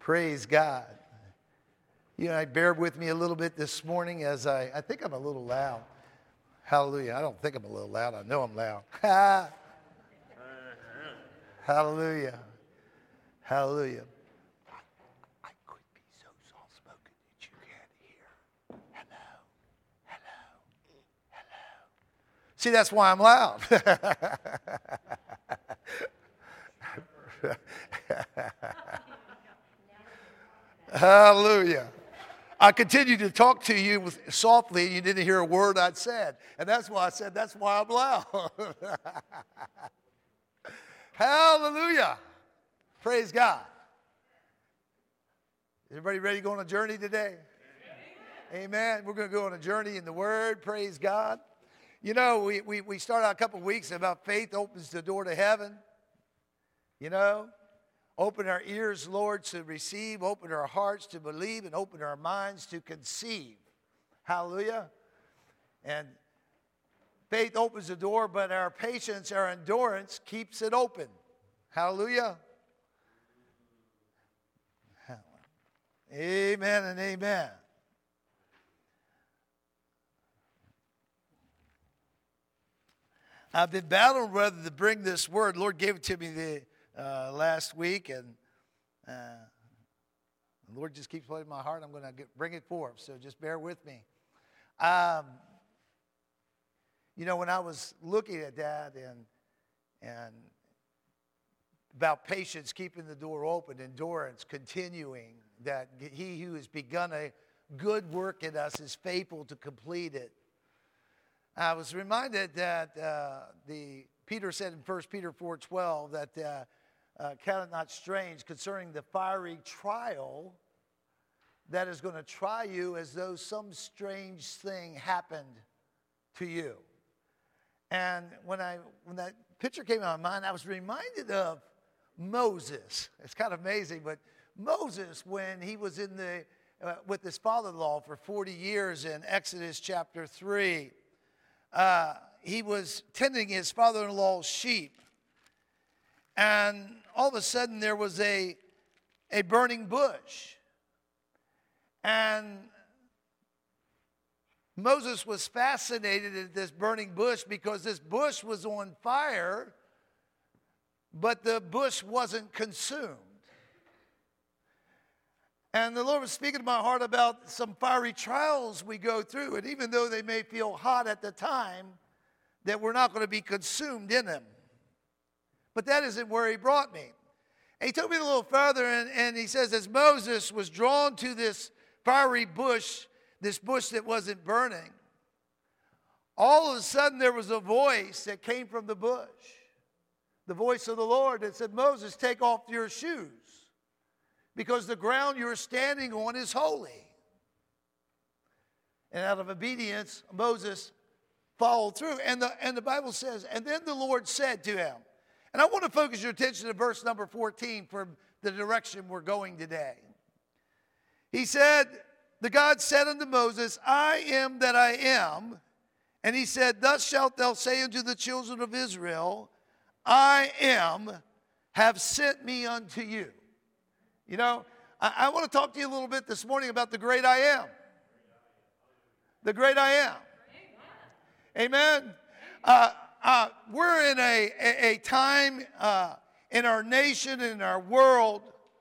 Praise God. You know, bear with me a little bit this morning as I think I'm a little loud. Hallelujah. I don't think I'm a little loud. I know I'm loud. Hallelujah. Hallelujah. I could be so soft-spoken that you can't hear. Hello. Hello. Hello. See, that's why I'm loud. Hallelujah. I continued to talk to you softly, and you didn't hear a word I'd said. And that's why I said, that's why I'm loud. Hallelujah. Praise God. Everybody ready to go on a journey today? Amen. We're going to go on a journey in the Word. Praise God. You know, we started out a couple of weeks about faith opens the door to heaven. You know, open our ears, Lord, to receive. Open our hearts to believe. And open our minds to conceive. Hallelujah. And faith opens the door, but our patience, our endurance keeps it open. Hallelujah. Amen and amen. I've been battling whether to bring this word. Lord gave it to me the last week, and the Lord just keeps playing in my heart. I'm going to bring it forth, so just bear with me. You know, when I was looking at that and about patience, keeping the door open, endurance, continuing, that he who has begun a good work in us is faithful to complete it. I was reminded that Peter said in 1 Peter 4:12 that count it not strange concerning the fiery trial that is going to try you as though some strange thing happened to you. And when that picture came to my mind, I was reminded of Moses. It's kind of amazing, but Moses, when he was in with his father-in-law for 40 years in Exodus chapter 3, he was tending his father-in-law's sheep. And all of a sudden there was a burning bush. And Moses was fascinated at this burning bush because this bush was on fire, but the bush wasn't consumed. And the Lord was speaking to my heart about some fiery trials we go through. And even though they may feel hot at the time, that we're not going to be consumed in them. But that isn't where he brought me. And he took me a little further, and he says, as Moses was drawn to this fiery bush, this bush that wasn't burning, all of a sudden there was a voice that came from the bush. The voice of the Lord that said, Moses, take off your shoes, because the ground you're standing on is holy. And out of obedience, Moses followed through. And the Bible says, and then the Lord said to him, and I want to focus your attention to verse number 14 for the direction we're going today. He said, the God said unto Moses, I am that I am. And he said, thus shalt thou say unto the children of Israel, I am, have sent me unto you. You know, I want to talk to you a little bit this morning about the great I am. The great I am. Amen. We're in a time in our nation, in our world,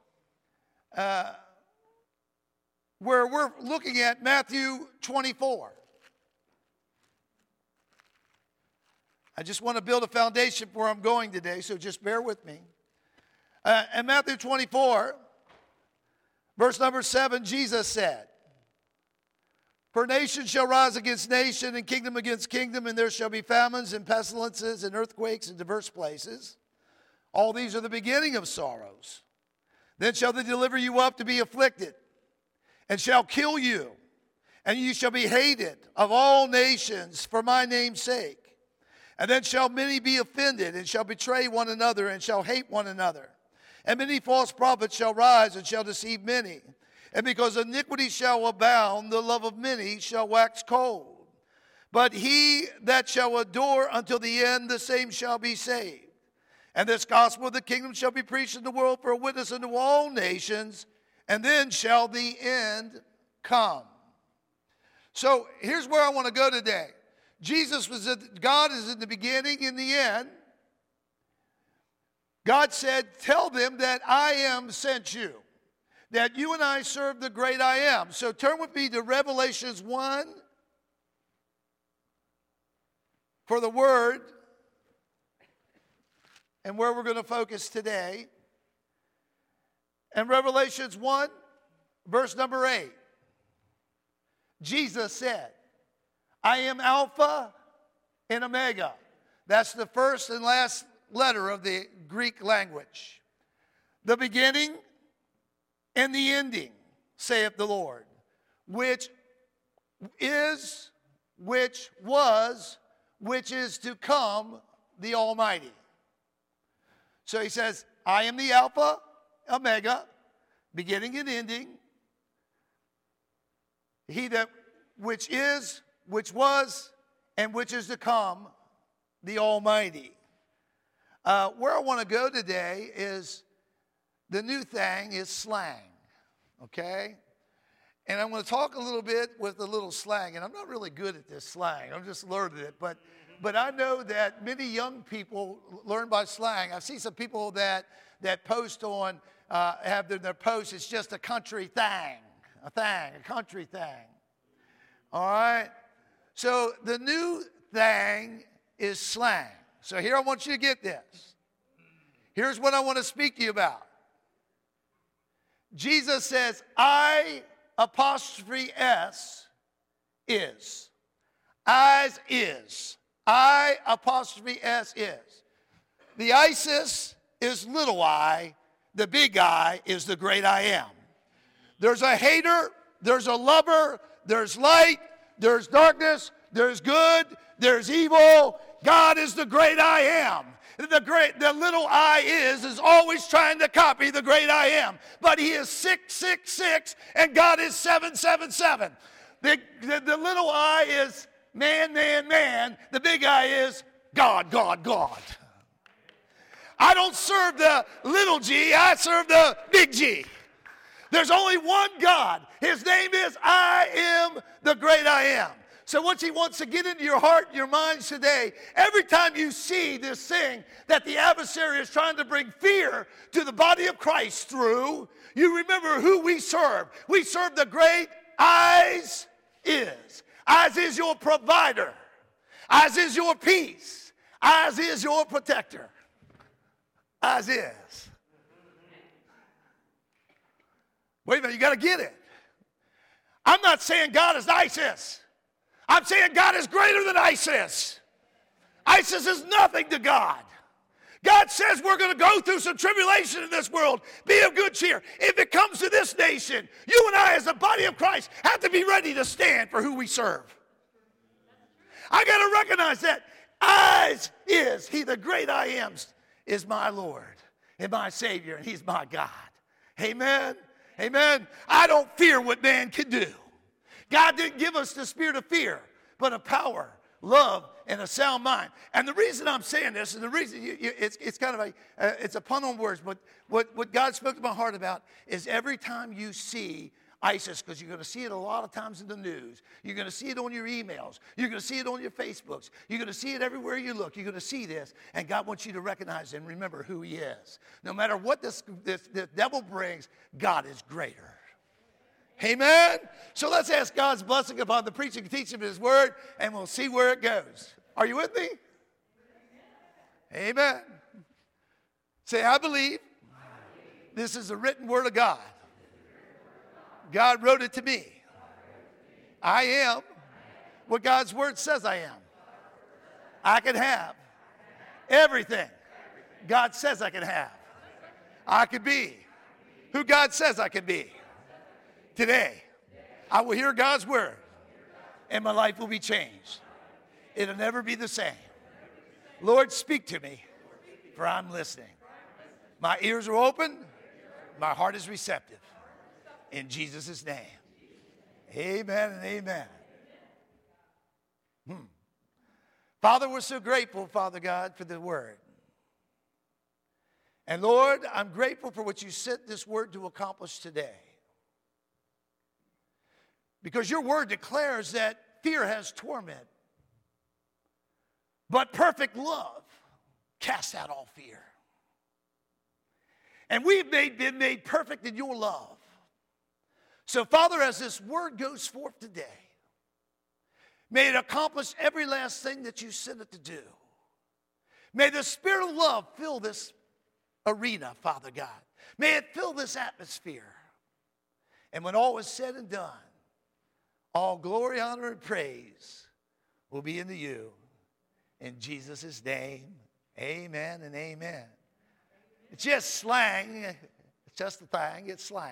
where we're looking at Matthew 24. I just want to build a foundation for where I'm going today, so just bear with me. In Matthew 24, verse number 7, Jesus said, for nation shall rise against nation, and kingdom against kingdom, and there shall be famines and pestilences and earthquakes in diverse places. All these are the beginning of sorrows. Then shall they deliver you up to be afflicted, and shall kill you, and you shall be hated of all nations for my name's sake. And then shall many be offended, and shall betray one another, and shall hate one another. And many false prophets shall rise, and shall deceive many. And because iniquity shall abound, the love of many shall wax cold. But he that shall endure until the end, the same shall be saved. And this gospel of the kingdom shall be preached in the world for a witness unto all nations, and then shall the end come. So here's where I want to go today. God is in the beginning, in the end. God said, tell them that I am sent you, that you and I serve the great I am. So turn with me to Revelations 1 for the word and where we're going to focus today. And Revelations 1, verse number 8. Jesus said, I am Alpha and Omega. That's the first and last letter of the Greek language. The beginning and the ending, saith the Lord, which is, which was, which is to come, the Almighty. So he says, I am the Alpha, Omega, beginning and ending. He that which is, which was, and which is to come, the Almighty. Where I want to go today is the new thing is slang, okay? And I'm going to talk a little bit with a little slang, and I'm not really good at this slang. I'm just learning it, but I know that many young people learn by slang. I see some people that post on, have their posts, it's just a country thing, a country thing. All right? So the new thing is slang. So here I want you to get this. Here's what I want to speak to you about. Jesus says, I apostrophe S is. As is. I apostrophe S is. The ISIS is little I. The big I is the great I am. There's a hater. There's a lover. There's light. There's darkness. There's good. There's evil. God is the great I am. The little I is always trying to copy the great I am. But he is 666 and God is 777. The little I is man, man, man. The big I is God, God, God. I don't serve the little g, I serve the big G. There's only one God. His name is I am the great I am. So what he wants to get into your heart and your minds today, every time you see this thing that the adversary is trying to bring fear to the body of Christ through, you remember who we serve. We serve the great As is. As is your provider. As is your peace. As is your protector. As is. Wait a minute, you got to get it. I'm not saying God is ISIS. I'm saying God is greater than ISIS. ISIS is nothing to God. God says we're going to go through some tribulation in this world. Be of good cheer. If it comes to this nation, you and I as the body of Christ have to be ready to stand for who we serve. I got to recognize that. As is, he the great I am is my Lord and my Savior, and he's my God. Amen. Amen. I don't fear what man can do. God didn't give us the spirit of fear, but of power, love, and a sound mind. And the reason I'm saying this, and the reason it's kind of it's a pun on words, but what God spoke to my heart about is every time you see ISIS, because you're going to see it a lot of times in the news. You're going to see it on your emails. You're going to see it on your Facebooks. You're going to see it everywhere you look. You're going to see this, and God wants you to recognize and remember who he is. No matter what this devil brings, God is greater. Amen? So let's ask God's blessing upon the preaching and teaching of his word, and we'll see where it goes. Are you with me? Amen. Say, I believe this is the written word of God. God wrote it to me. I am what God's word says I am. I can have everything God says I can have. I can be who God says I can be. Today, I will hear God's word, and my life will be changed. It'll never be the same. Lord, speak to me, for I'm listening. My ears are open. My heart is receptive. In Jesus' name. Amen and amen. Father, we're so grateful, Father God, for the word. And Lord, I'm grateful for what you sent this word to accomplish today. Because your word declares that fear has torment. But perfect love casts out all fear. And we've been made perfect in your love. So, Father, as this word goes forth today, may it accomplish every last thing that you sent it to do. May the Spirit of love fill this arena, Father God. May it fill this atmosphere. And when all is said and done, all glory, honor, and praise will be unto you. In Jesus' name, amen and amen. It's just slang. It's just a thing. It's slang.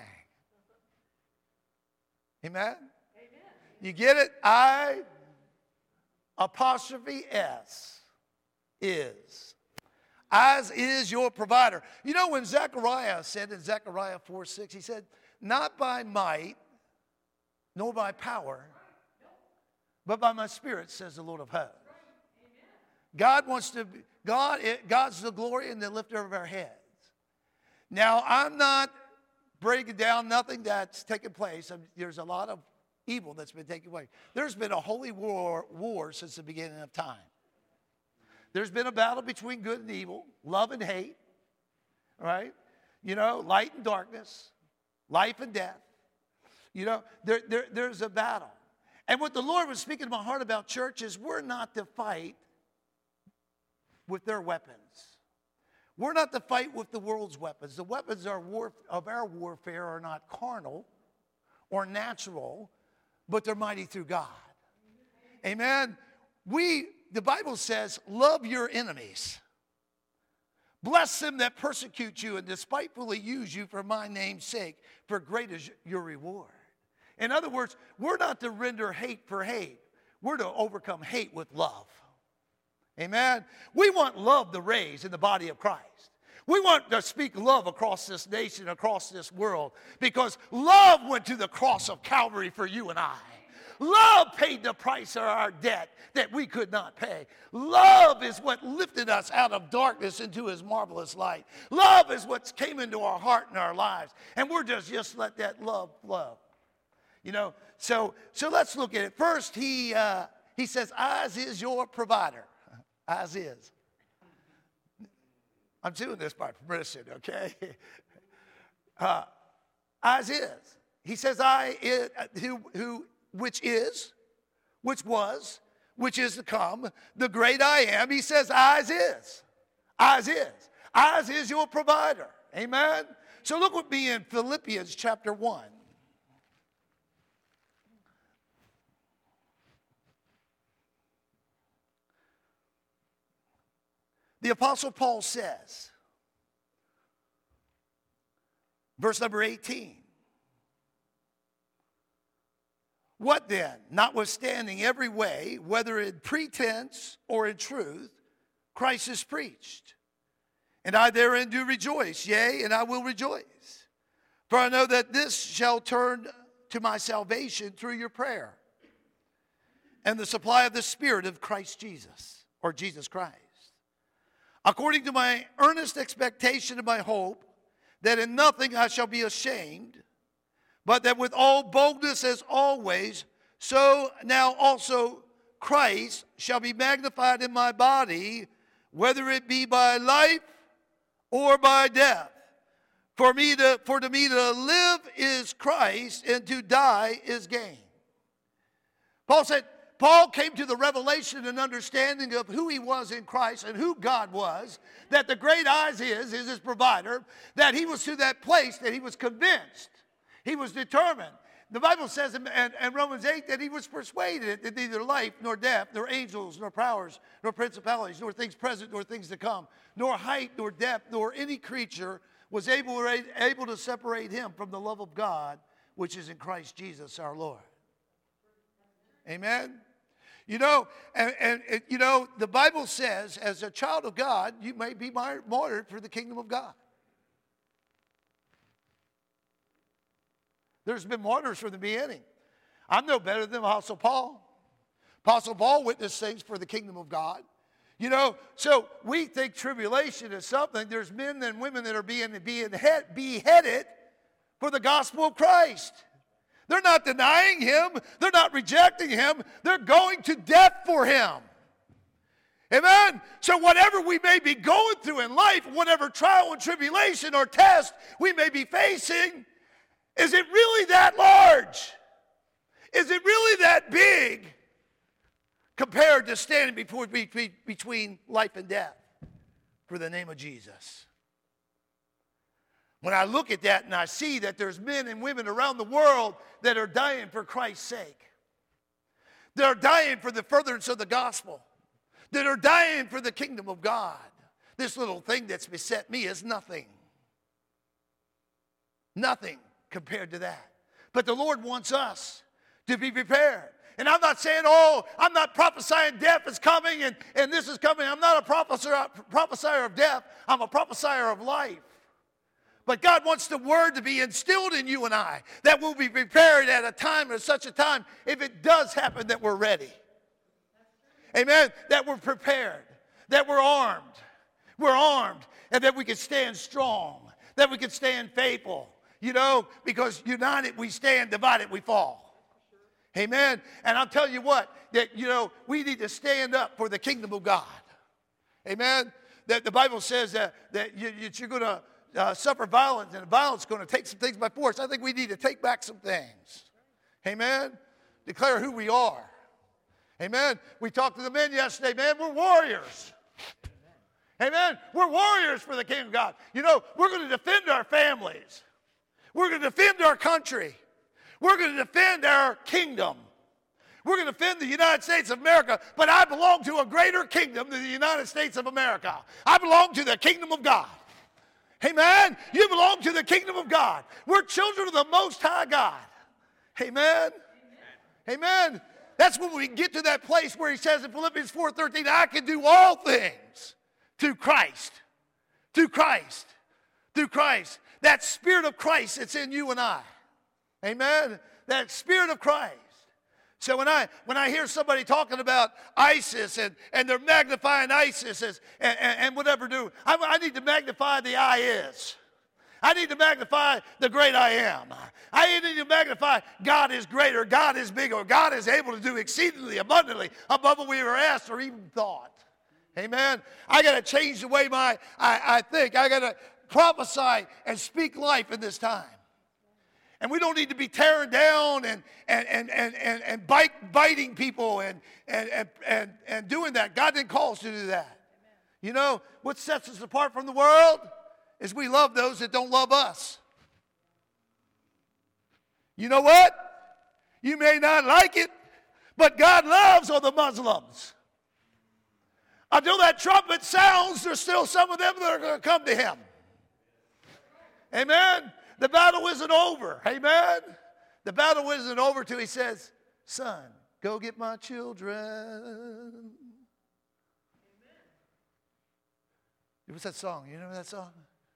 Amen? You get it? I, apostrophe S, is. As is your provider. You know when Zechariah said in Zechariah 4:6, he said, not by might, nor by power, but by my Spirit, says the Lord of hosts. God wants to, God's the glory and the lifter of our heads. Now, I'm not breaking down nothing that's taken place. There's a lot of evil that's been taking place. There's been a holy war since the beginning of time. There's been a battle between good and evil, love and hate, right? You know, light and darkness, life and death. You know, there's a battle. And what the Lord was speaking to my heart about, church, is we're not to fight with their weapons. We're not to fight with the world's weapons. The weapons of our warfare are not carnal or natural, but they're mighty through God. Amen. The Bible says, love your enemies. Bless them that persecute you and despitefully use you for my name's sake, for great is your reward. In other words, we're not to render hate for hate. We're to overcome hate with love. Amen. We want love to raise in the body of Christ. We want to speak love across this nation, across this world, because love went to the cross of Calvary for you and I. Love paid the price of our debt that we could not pay. Love is what lifted us out of darkness into his marvelous light. Love is what came into our heart and our lives. And we're just let that love flow. You know, so let's look at it. First, he says, as is your provider. As is. I'm doing this by permission, okay? As is. He says, which is, which was, which is to come, the great I am. He says, as is. As is. As is your provider. Amen? So look with me in Philippians chapter 1. The Apostle Paul says, verse number 18, what then? Notwithstanding every way, whether in pretense or in truth, Christ is preached. And I therein do rejoice, yea, and I will rejoice. For I know that this shall turn to my salvation through your prayer and the supply of the Spirit of Christ Jesus, or Jesus Christ. According to my earnest expectation and my hope, that in nothing I shall be ashamed, but that with all boldness as always, so now also Christ shall be magnified in my body, whether it be by life or by death. For to me to live is Christ, and to die is gain. Paul came to the revelation and understanding of who he was in Christ and who God was, that the great eyes is his provider, that he was to that place that he was convinced, he was determined. The Bible says in Romans 8 that he was persuaded that neither life nor death, nor angels, nor powers, nor principalities, nor things present, nor things to come, nor height, nor depth, nor any creature was able to separate him from the love of God, which is in Christ Jesus our Lord. Amen? You know, and you know, the Bible says, as a child of God, you may be martyred for the kingdom of God. There's been martyrs from the beginning. I'm no better than Apostle Paul. Apostle Paul witnessed things for the kingdom of God. You know, so we think tribulation is something. There's men and women that are being beheaded for the gospel of Christ. They're not denying him. They're not rejecting him. They're going to death for him. Amen? So whatever we may be going through in life, whatever trial and tribulation or test we may be facing, is it really that large? Is it really that big compared to standing between life and death for the name of Jesus? When I look at that and I see that there's men and women around the world that are dying for Christ's sake, that are dying for the furtherance of the gospel, that are dying for the kingdom of God, this little thing that's beset me is nothing. Nothing compared to that. But the Lord wants us to be prepared. And I'm not saying, I'm not prophesying death is coming and this is coming. I'm not a prophesier of death. I'm a prophesier of life. But God wants the word to be instilled in you and I, that we'll be prepared at a time or such a time, if it does happen, that we're ready. Amen? That we're prepared, that we're armed. We're armed, and that we can stand strong, that we can stand faithful. You know, because united we stand, divided we fall. Amen? And I'll tell you what, that, you know, we need to stand up for the kingdom of God. Amen? That the Bible says that you're going to suffer violence, and violence is going to take some things by force. I think we need to take back some things. Amen? Declare who we are. Amen? We talked to the men yesterday, man, we're warriors. Amen? We're warriors for the kingdom of God. You know, we're going to defend our families. We're going to defend our country. We're going to defend our kingdom. We're going to defend the United States of America, but I belong to a greater kingdom than the United States of America. I belong to the kingdom of God. Amen? You belong to the kingdom of God. We're children of the Most High God. Amen? Amen? That's when we get to that place where he says in Philippians 4:13, I can do all things through Christ. Through Christ. Through Christ. That spirit of Christ that's in you and I. Amen? That spirit of Christ. So when I hear somebody talking about ISIS and they're magnifying ISIS and whatever do, I need to magnify the I is. I need to magnify the great I am. I need to magnify God is greater, God is bigger, God is able to do exceedingly abundantly above what we ever asked or even thought. Amen? I got to change the way I think. I got to prophesy and speak life in this time. And we don't need to be tearing down and biting people and doing that. God didn't call us to do that. You know, what sets us apart from the world is we love those that don't love us. You know what? You may not like it, but God loves all the Muslims. Until that trumpet sounds, there's still some of them that are going to come to him. Amen? The battle isn't over. Amen? The battle isn't over till he says, son, go get my children. What's that song? You know that song?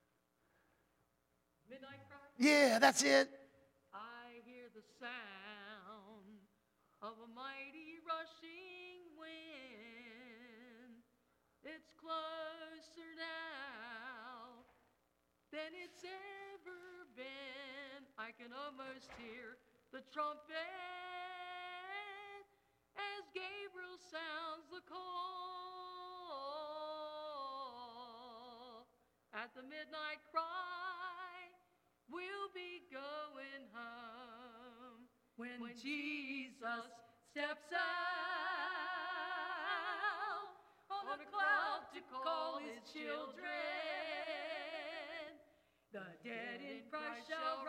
Midnight Cry? Yeah, that's it. I hear the sound of a mighty rushing wind. It's closer now than it's ever been. I can almost hear the trumpet as Gabriel sounds the call. At the midnight cry, we'll be going home when Jesus steps out on a cloud to call his children. The dead in Christ shall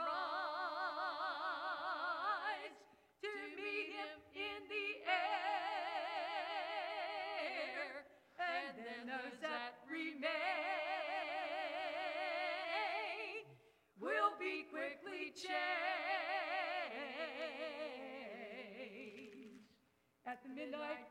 rise to meet him in the air, and then those that remain will be quickly changed. At the midnight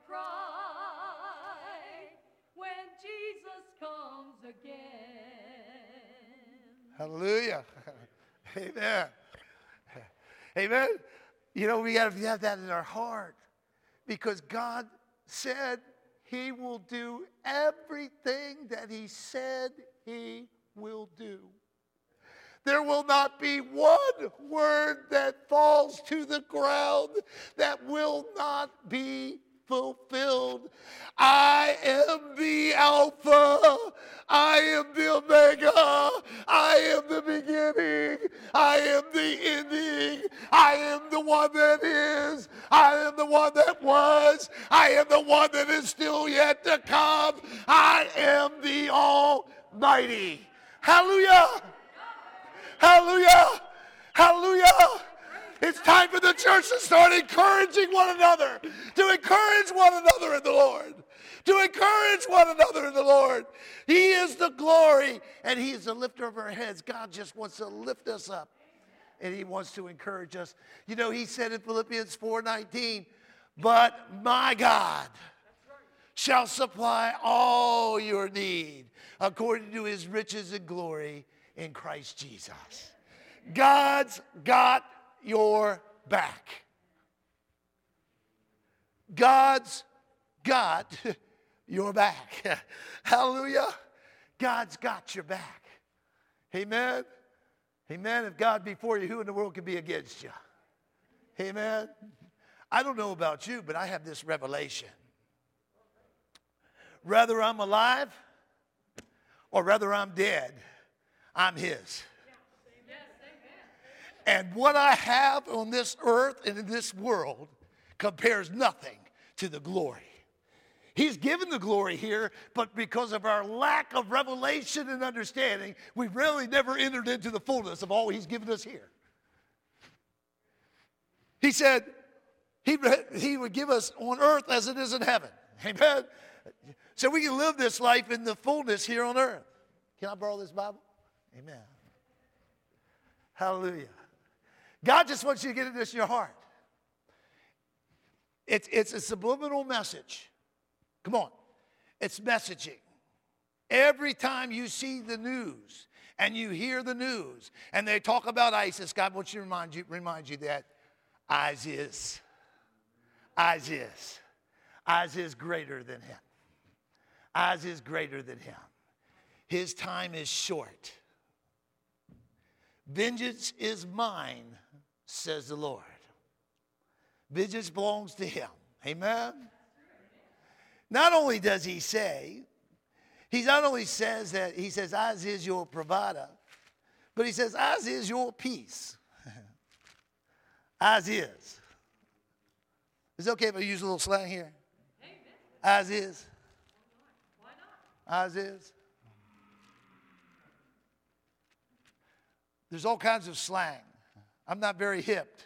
cry, when Jesus comes again. Hallelujah. Amen. Amen. You know, we got to have that in our heart because God said he will do everything that he said he will do. There will not be one word word that falls to the ground that will not be fulfilled. I am the Alpha. I am the Omega. I am the beginning. I am the ending. I am the one that is. I am the one that was. I am the one that is still yet to come. I am the Almighty. Hallelujah. Hallelujah. Hallelujah. It's time for the church to start encouraging one another, to encourage one another in the Lord, to encourage one another in the Lord. He is the glory, and he is the lifter of our heads. God just wants to lift us up, and he wants to encourage us. You know, he said in Philippians 4:19, but my God shall supply all your need according to his riches and glory in Christ Jesus. God's got your back. God's got your back. Hallelujah. God's got your back. Amen. Amen. If God be for you, who in the world can be against you? Amen. I don't know about you, but I have this revelation. Whether I'm alive or whether I'm dead, I'm his. And what I have on this earth and in this world compares nothing to the glory. He's given the glory here, but because of our lack of revelation and understanding, we really never entered into the fullness of all he's given us here. He said he would give us on earth as it is in heaven. Amen? So we can live this life in the fullness here on earth. Can I borrow this Bible? Amen. Hallelujah. God just wants you to get this in your heart. It's a subliminal message. Come on. It's messaging. Every time you see the news and you hear the news and they talk about ISIS, God wants you to remind you that ours is greater than him. Ours is greater than him. His time is short. Vengeance is mine, says the Lord. Vengeance belongs to him. Amen? Not only does he say, he not only says that, he says, as is your provider, but he says, as is your peace. As is. Is it okay if I use a little slang here? As is. Why not? As is. There's all kinds of slang. I'm not very hip.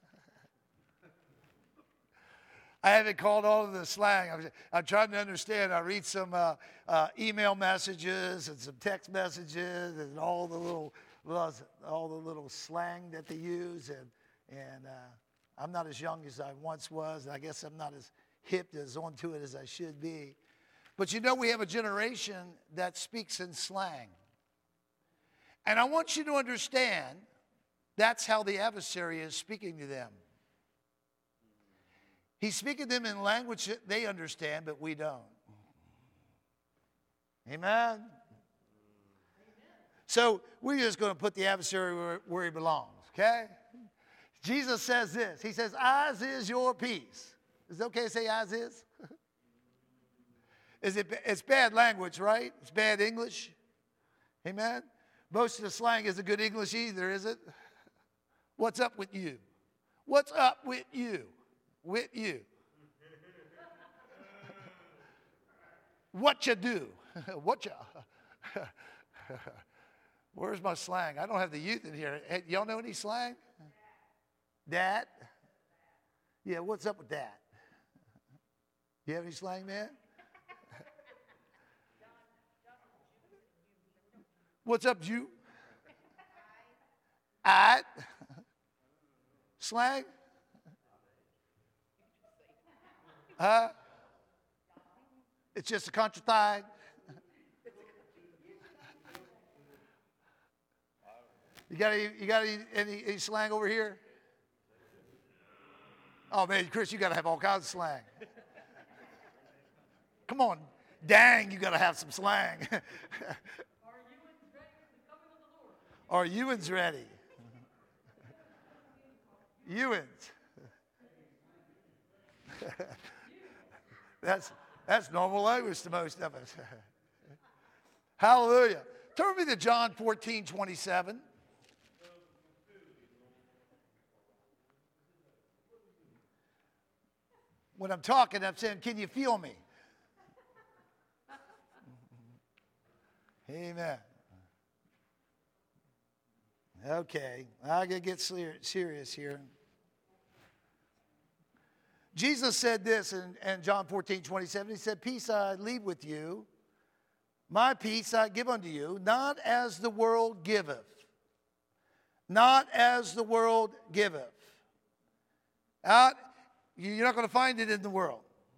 I haven't called all of the slang. I'm trying to understand. I read some email messages and some text messages and all the little slang that they use. And I'm not as young as I once was. I guess I'm not as hip as onto it as I should be. But you know, we have a generation that speaks in slang. And I want you to understand that's how the adversary is speaking to them. He's speaking to them in language that they understand, but we don't. Amen? So we're just going to put the adversary where he belongs, okay? Jesus says this. He says, as is your peace. Is it okay to say as is? It's bad language, right? It's bad English. Amen? Most of the slang isn't good English either, is it? What's up with you? What's up with you? With you. What you do? What you? Where's my slang? I don't have the youth in here. Hey, y'all know any slang? That? Yeah, what's up with that? You have any slang, man? What's up, you? At? Slang? Huh? It's just a contratide. You got any slang over here? Oh man, Chris, you got to have all kinds of slang. Come on, dang, you got to have some slang. Are you ready? Ewins. That's normal language to most of us. Hallelujah. Turn me to John 14:27. When I'm talking, I'm saying, can you feel me? Amen. Okay, I'm going to get serious here. Jesus said this in John 14:27. He said, peace I leave with you. My peace I give unto you, not as the world giveth. Not as the world giveth. You're not going to find it in the world.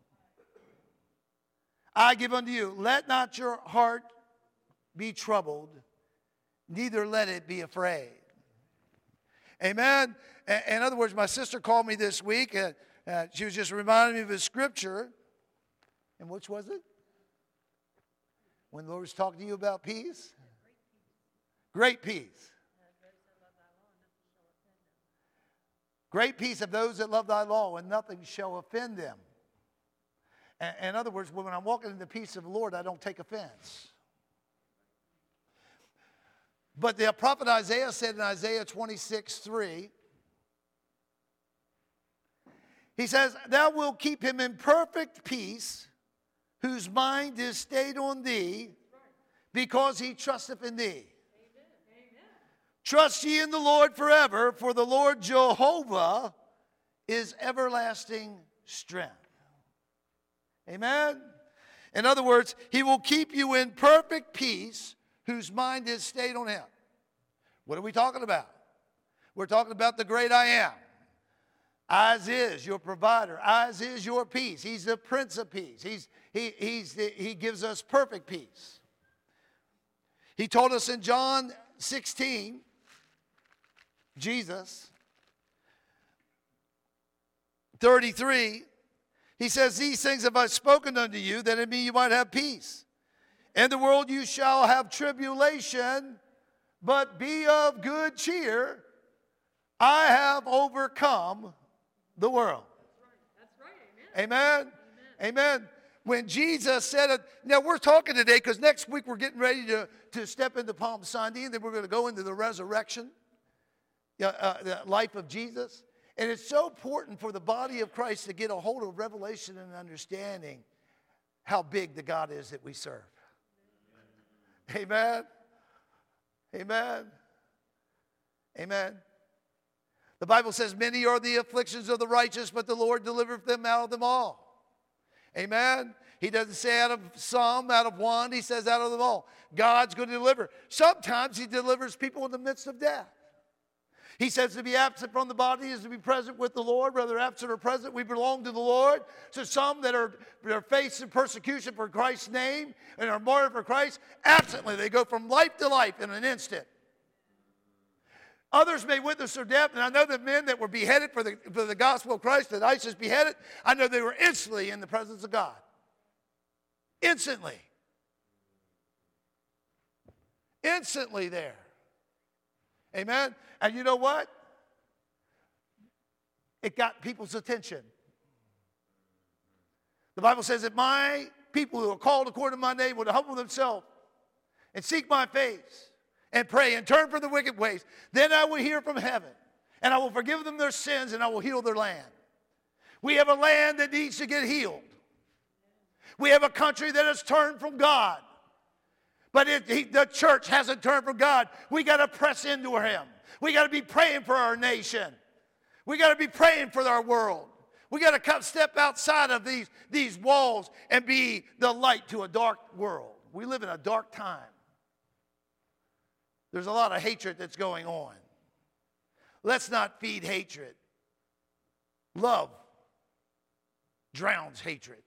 I give unto you. Let not your heart be troubled, neither let it be afraid. Amen. In other words, my sister called me this week, and she was just reminding me of a scripture. And which was it? When the Lord was talking to you about peace? Great peace. Great peace of those that love thy law, and nothing shall offend them. In other words, when I'm walking in the peace of the Lord, I don't take offense. But the prophet Isaiah said in Isaiah 26:3, he says, thou wilt keep him in perfect peace, whose mind is stayed on thee, because he trusteth in thee. Trust ye in the Lord forever, for the Lord Jehovah is everlasting strength. Amen? In other words, he will keep you in perfect peace, whose mind is stayed on him. What are we talking about? We're talking about the great I am. As is your provider. As is your peace. He's the Prince of Peace. He gives us perfect peace. He told us in John 16, Jesus, 33, he says, these things have I spoken unto you, that in me you might have peace. In the world you shall have tribulation, but be of good cheer. I have overcome the world. That's right. Amen. Amen. Amen. When Jesus said it, now we're talking today because next week we're getting ready to step into Palm Sunday, and then we're going to go into the resurrection, the life of Jesus. And it's so important for the body of Christ to get a hold of revelation and understanding how big the God is that we serve. Amen. Amen. Amen. The Bible says, many are the afflictions of the righteous, but the Lord delivereth them out of them all. Amen. He doesn't say out of some, out of one. He says out of them all. God's going to deliver. Sometimes he delivers people in the midst of death. He says to be absent from the body is to be present with the Lord. Whether absent or present, we belong to the Lord. So some that are facing persecution for Christ's name and are martyred for Christ, absently they go from life to life in an instant. Others may witness their death, and I know that men that were beheaded for the gospel of Christ, that ISIS beheaded, I know they were instantly in the presence of God. Instantly. Instantly there. Amen? And you know what? It got people's attention. The Bible says that my people who are called according to my name will humble themselves and seek my face and pray and turn from the wicked ways. Then I will hear from heaven, and I will forgive them their sins, and I will heal their land. We have a land that needs to get healed. We have a country that has turned from God. But the church hasn't turned from God. We got to press into him. We got to be praying for our nation. We got to be praying for our world. We got to step outside of these walls and be the light to a dark world. We live in a dark time. There's a lot of hatred that's going on. Let's not feed hatred. Love drowns hatred.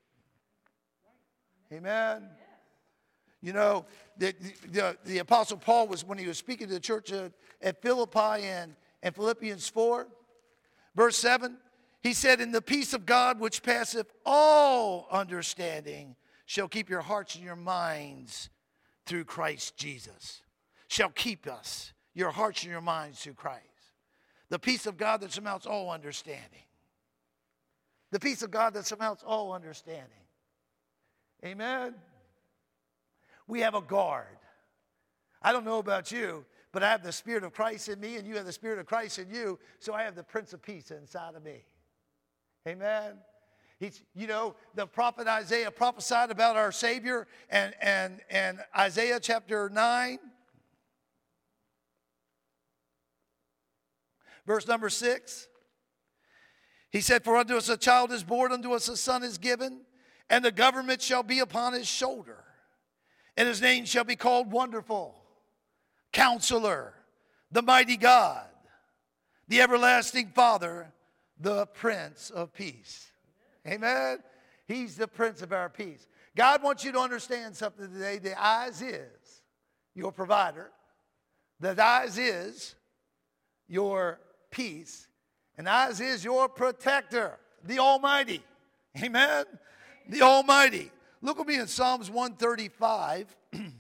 Amen. You know, the Apostle Paul was, when he was speaking to the church at Philippi in Philippians 4, verse 7, he said, "In the peace of God which passeth all understanding shall keep your hearts and your minds through Christ Jesus." Shall keep us, your hearts and your minds through Christ. The peace of God that surmounts all understanding. The peace of God that surmounts all understanding. Amen. We have a guard. I don't know about you, but I have the Spirit of Christ in me, and you have the Spirit of Christ in you, so I have the Prince of Peace inside of me. Amen. The prophet Isaiah prophesied about our Savior, and Isaiah chapter 9, verse number 6. He said, "For unto us a child is born, unto us a son is given, and the government shall be upon his shoulder. And his name shall be called Wonderful, Counselor, the Mighty God, the Everlasting Father, the Prince of Peace." Amen. He's the Prince of our peace. God wants you to understand something today. The eyes is your provider. The eyes is your peace. And eyes is your protector, the Almighty. Amen. The Almighty. Look with me in Psalms 135.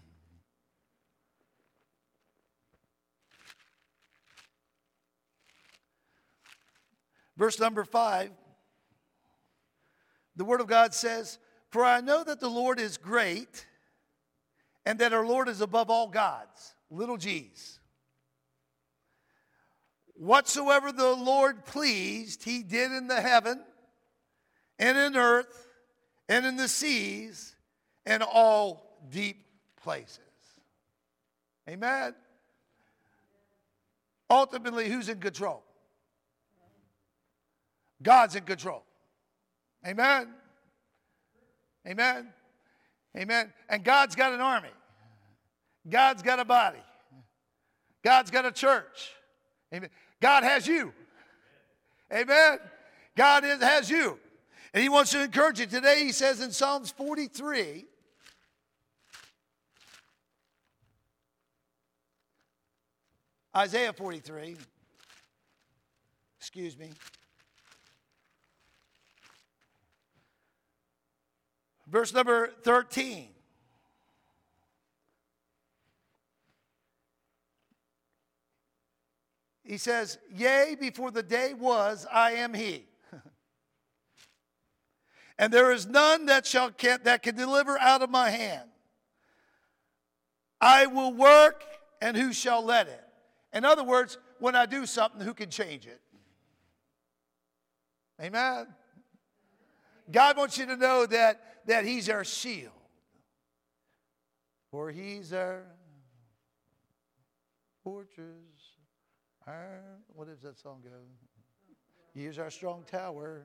Verse number 5. The Word of God says, "For I know that the Lord is great, and that our Lord is above all gods." Little g's. "Whatsoever the Lord pleased, he did in the heaven, and in earth, and in the seas, and all deep places." Amen. Ultimately, who's in control? God's in control. Amen. Amen. Amen. And God's got an army. God's got a body. God's got a church. Amen. God has you. Amen. God has you. And he wants to encourage you. Today he says in Psalms 43, Isaiah 43, excuse me. Verse number 13. He says, "Yea, before the day was, I am he. And there is none that can deliver out of my hand. I will work, and who shall let it?" In other words, when I do something, who can change it? Amen. God wants you to know that he's our shield. For he's our fortress. What does that song go? He is our strong tower.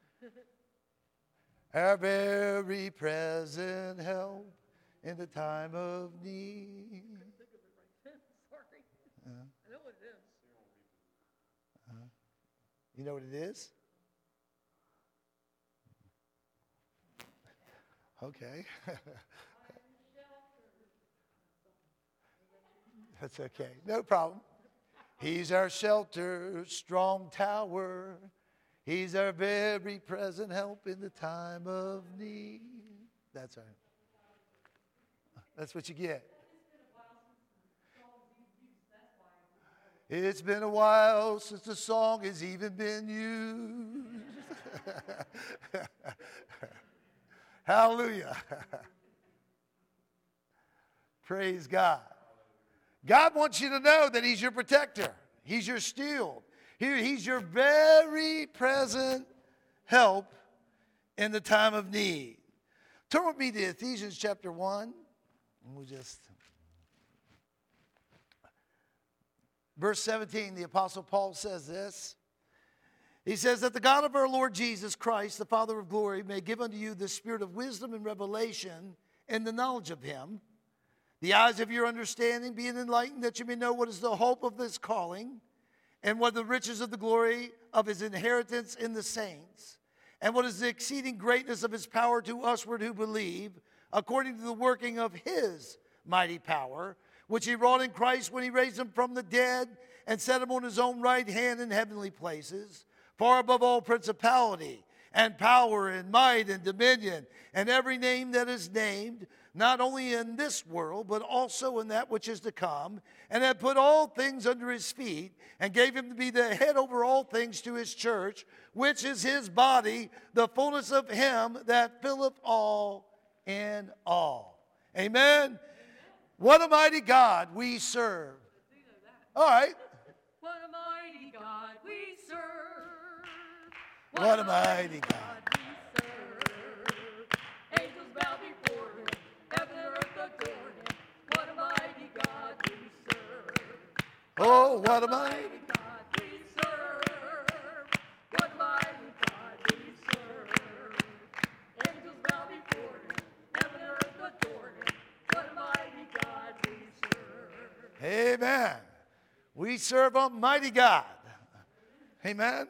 Our very present help in the time of need. Sorry. I know what it is. You know what it is? Okay. That's okay. No problem. He's our shelter, strong tower. He's our very present help in the time of need. That's right. That's what you get. It's been a while since the song has even been used. Hallelujah. Praise God. God wants you to know that he's your protector. He's your shield. He's your very present help in the time of need. Turn with me to Ephesians chapter 1. And we'll just... Verse 17, the Apostle Paul says this. He says that the God of our Lord Jesus Christ, the Father of glory, may give unto you the spirit of wisdom and revelation and the knowledge of him, the eyes of your understanding being enlightened, that you may know what is the hope of this calling, and what the riches of the glory of his inheritance in the saints, and what is the exceeding greatness of his power to usward who believe, according to the working of his mighty power, which he wrought in Christ when he raised him from the dead and set him on his own right hand in heavenly places, far above all principality and power and might and dominion and every name that is named, not only in this world, but also in that which is to come, and hath put all things under his feet, and gave him to be the head over all things to his church, which is his body, the fullness of him that filleth all in all. Amen? What a mighty God we serve. All right. What a mighty God we serve. What a mighty God we serve. Angels bow before him. Heaven and earth adore him. What a mighty God we serve. Oh, what a mighty God we serve. What a mighty God we serve. Angels bow before him. Heaven and earth adore him. What a mighty God we serve. Amen. We serve a mighty God. Amen.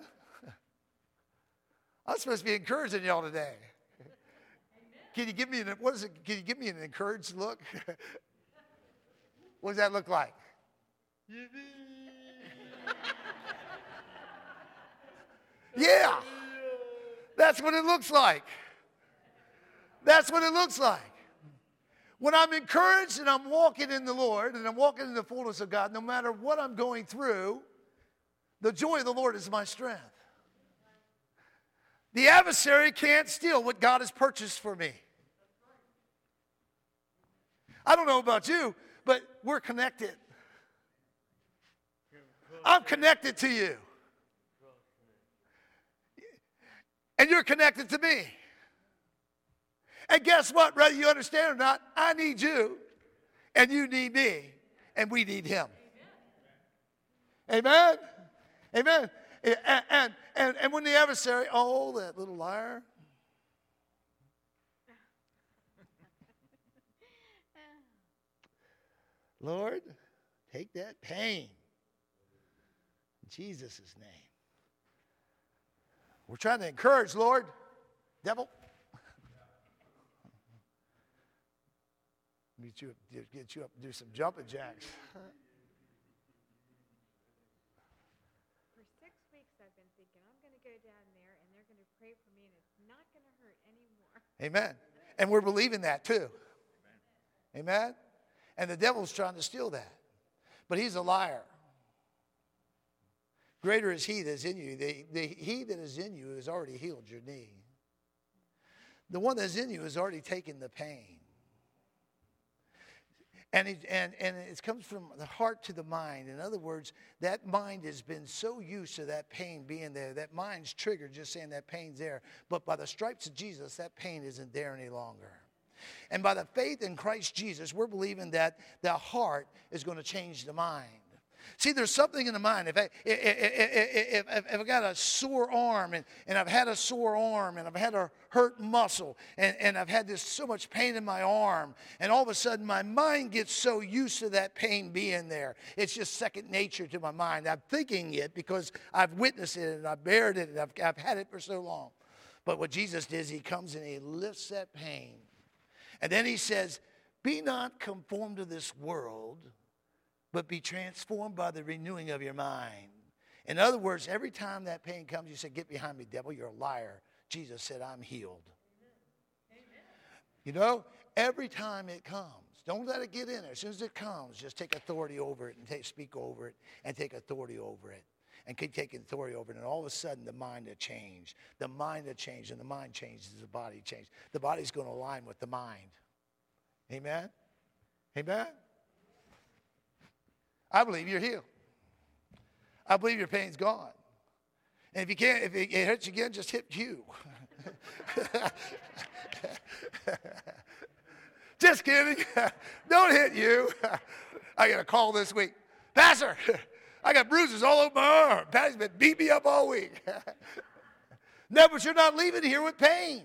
I'm supposed to be encouraging y'all today. Can you give me Can you give me an encouraged look? What does that look like? Yeah. That's what it looks like. That's what it looks like. When I'm encouraged and I'm walking in the Lord and I'm walking in the fullness of God, no matter what I'm going through, the joy of the Lord is my strength. The adversary can't steal what God has purchased for me. I don't know about you, but we're connected. I'm connected to you. And you're connected to me. And guess what? Whether you understand or not, I need you, and you need me, and we need him. Amen? Amen? And when the adversary, oh, that little liar. Lord, take that pain. In Jesus' name. We're trying to encourage, Lord. Devil. Get you up and do some jumping jacks. For 6 weeks I've been thinking, I'm going to go down there and they're going to pray for me and it's not going to hurt anymore. Amen. And we're believing that too. Amen. And the devil's trying to steal that. But he's a liar. Greater is he that is in you. He that is in you has already healed your knee. The one that's in you has already taken the pain. And it comes from the heart to the mind. In other words, that mind has been so used to that pain being there. That mind's triggered just saying that pain's there. But by the stripes of Jesus, that pain isn't there any longer. And by the faith in Christ Jesus, we're believing that the heart is going to change the mind. See, there's something in the mind. If I got a sore arm and I've had a sore arm and I've had a hurt muscle and I've had this so much pain in my arm and all of a sudden my mind gets so used to that pain being there. It's just second nature to my mind. I'm thinking it because I've witnessed it and I've bared it and I've had it for so long. But what Jesus did is he comes and he lifts that pain. And then he says, be not conformed to this world, but be transformed by the renewing of your mind. In other words, every time that pain comes, you say, get behind me, devil, you're a liar. Jesus said, I'm healed. Amen. You know, every time it comes, don't let it get in there. As soon as it comes, just take authority over it and speak over it and take authority over it. And keep taking authority over it. And all of a sudden, the mind will change. The mind will change. And the mind changes, the body changes. The body's going to align with the mind. Amen? Amen? I believe you're healed. I believe your pain's gone. And if you can't, if it hurts you again, just hit you. Just kidding. Don't hit you. I got a call this week. Pastor, I got bruises all over my arm. Patty's been beating me up all week. No, but you're not leaving here with pain.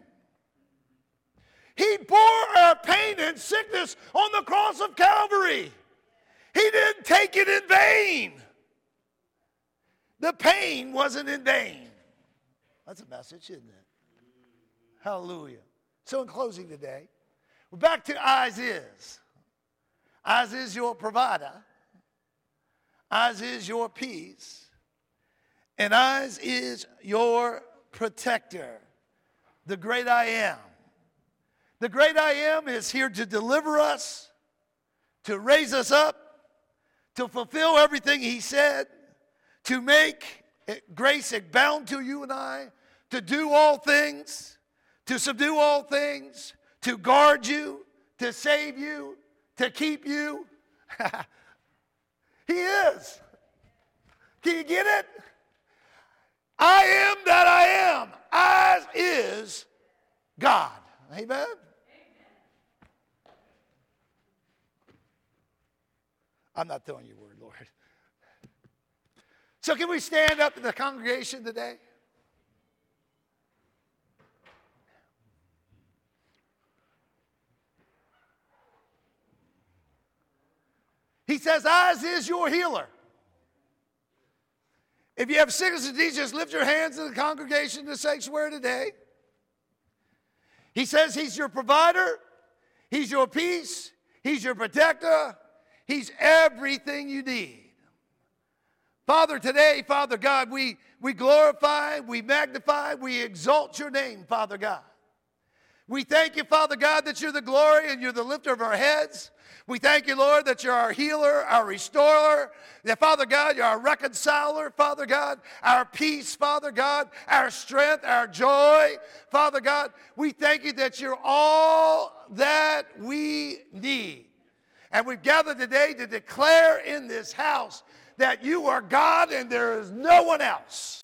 He bore our pain and sickness on the cross of Calvary. He didn't take it in vain. The pain wasn't in vain. That's a message, isn't it? Hallelujah. So in closing today, we're back to eyes is. Eyes is your provider. Eyes is your peace. And eyes is your protector. The great I am. The great I am is here to deliver us, to raise us up, to fulfill everything he said, to make grace abound to you and I, to do all things, to subdue all things, to guard you, to save you, to keep you. He is. Can you get it? I am that I am, as is God. Amen? I'm not throwing your word, Lord. So can we stand up in the congregation today? He says, as is your healer. If you have sickness and disease, just lift your hands in the congregation in the sanctuary today. He says he's your provider. He's your peace. He's your protector. He's everything you need. Father, today, Father God, we glorify, we magnify, we exalt your name, Father God. We thank you, Father God, that you're the glory and you're the lifter of our heads. We thank you, Lord, that you're our healer, our restorer. That, Father God, you're our reconciler, Father God, our peace, Father God, our strength, our joy, Father God. We thank you that you're all that we need. And we've gathered today to declare in this house that you are God and there is no one else.